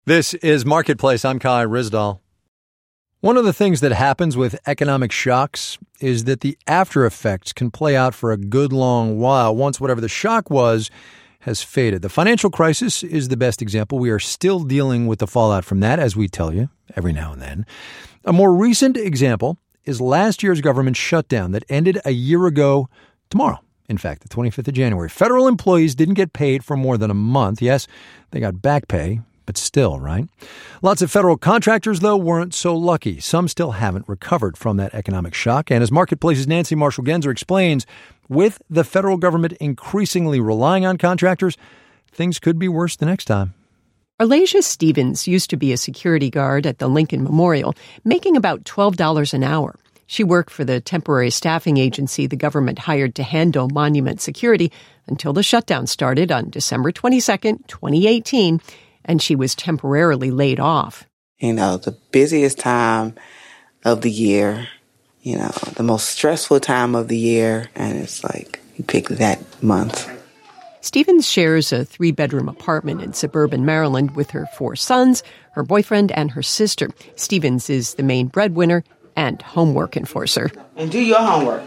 This is Marketplace. I'm Kai Ryssdal. One of the things that happens with economic shocks is that the after effects can play out for a good long while once whatever the shock was has faded. The financial crisis is the best example. We are still dealing with the fallout from that, as we tell you every now and then. A more recent example is last year's government shutdown that ended a year ago tomorrow. In fact, the 25th of January. Federal employees didn't get paid for more than a month. Yes, they got back pay. But still, right? Lots of federal contractors, though, weren't so lucky. Some still haven't recovered from that economic shock. And as Marketplace's Nancy Marshall-Genzer explains, with the federal government increasingly relying on contractors, things could be worse the next time. Arlasia Stevens used to be a security guard at the Lincoln Memorial, making about $12 an hour. She worked for the temporary staffing agency the government hired to handle monument security until the shutdown started on December 22nd, 2018, and she was temporarily laid off. You know, the busiest time of the year, you know, the most stressful time of the year, and it's like you pick that month. Stevens shares a 3-bedroom apartment in suburban Maryland with her 4 sons, her boyfriend, and her sister. Stevens is the main breadwinner and homework enforcer. And do your homework.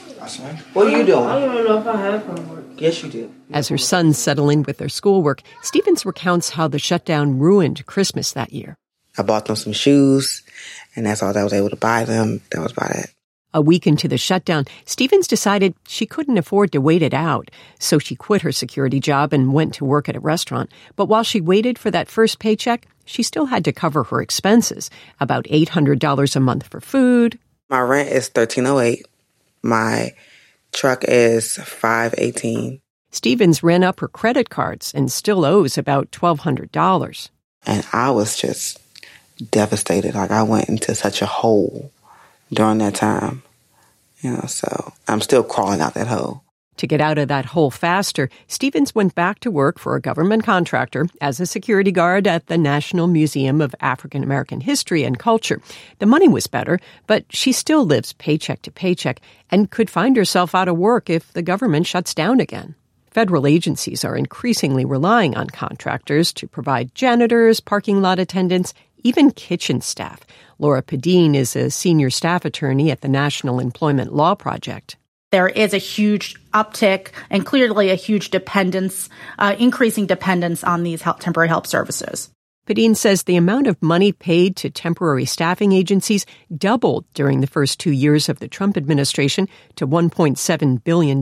What are you doing? I don't even know if I have homework. Yes, you do. As her sons settle in with their schoolwork, Stevens recounts how the shutdown ruined Christmas that year. I bought them some shoes, and that's all that I was able to buy them. That was about it. A week into the shutdown, Stevens decided she couldn't afford to wait it out, so she quit her security job and went to work at a restaurant. But while she waited for that first paycheck, she still had to cover her expenses, about $800 a month for food. My rent is $1,308. My truck is $518. Stevens ran up her credit cards and still owes about $1,200. And I was just devastated. Like, I went into such a hole during that time. You know, so I'm still crawling out that hole. To get out of that hole faster, Stevens went back to work for a government contractor as a security guard at the National Museum of African American History and Culture. The money was better, but she still lives paycheck to paycheck and could find herself out of work if the government shuts down again. Federal agencies are increasingly relying on contractors to provide janitors, parking lot attendants, even kitchen staff. Laura Padine is a senior staff attorney at the National Employment Law Project. There is a huge uptick and clearly a huge dependence, increasing dependence on these temporary help services. Padine says the amount of money paid to temporary staffing agencies doubled during the first 2 years of the Trump administration to $1.7 billion in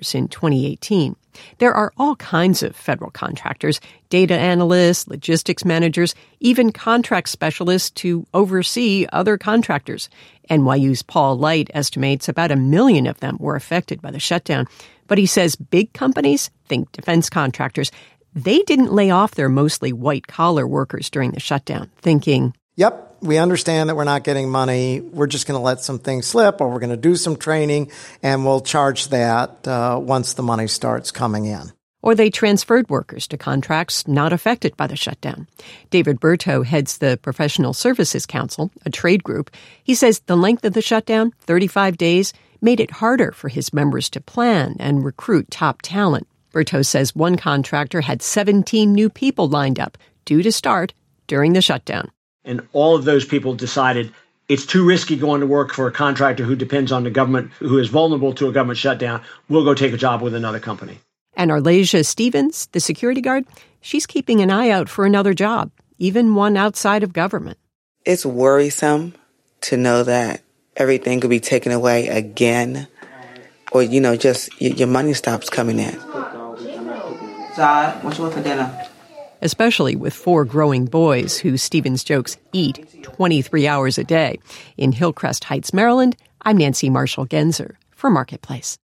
2018. There are all kinds of federal contractors, data analysts, logistics managers, even contract specialists to oversee other contractors. NYU's Paul Light estimates about 1 million of them were affected by the shutdown. But he says big companies, think defense contractors, they didn't lay off their mostly white-collar workers during the shutdown, thinking, yep, we understand that we're not getting money. We're just going to let some things slip, or we're going to do some training, and we'll charge that once the money starts coming in. Or they transferred workers to contracts not affected by the shutdown. David Berto heads the Professional Services Council, a trade group. He says the length of the shutdown, 35 days, made it harder for his members to plan and recruit top talent. Berto says one contractor had 17 new people lined up, due to start during the shutdown. And all of those people decided it's too risky going to work for a contractor who depends on the government, who is vulnerable to a government shutdown. We'll go take a job with another company. And Arlasia Stevens, the security guard, she's keeping an eye out for another job, even one outside of government. It's worrisome to know that everything could be taken away again, or, you know, just your money stops coming in. Zod, what you want for dinner? Especially with 4 growing boys who, Stevens jokes, eat 23 hours a day. In Hillcrest Heights, Maryland, I'm Nancy Marshall-Genzer for Marketplace.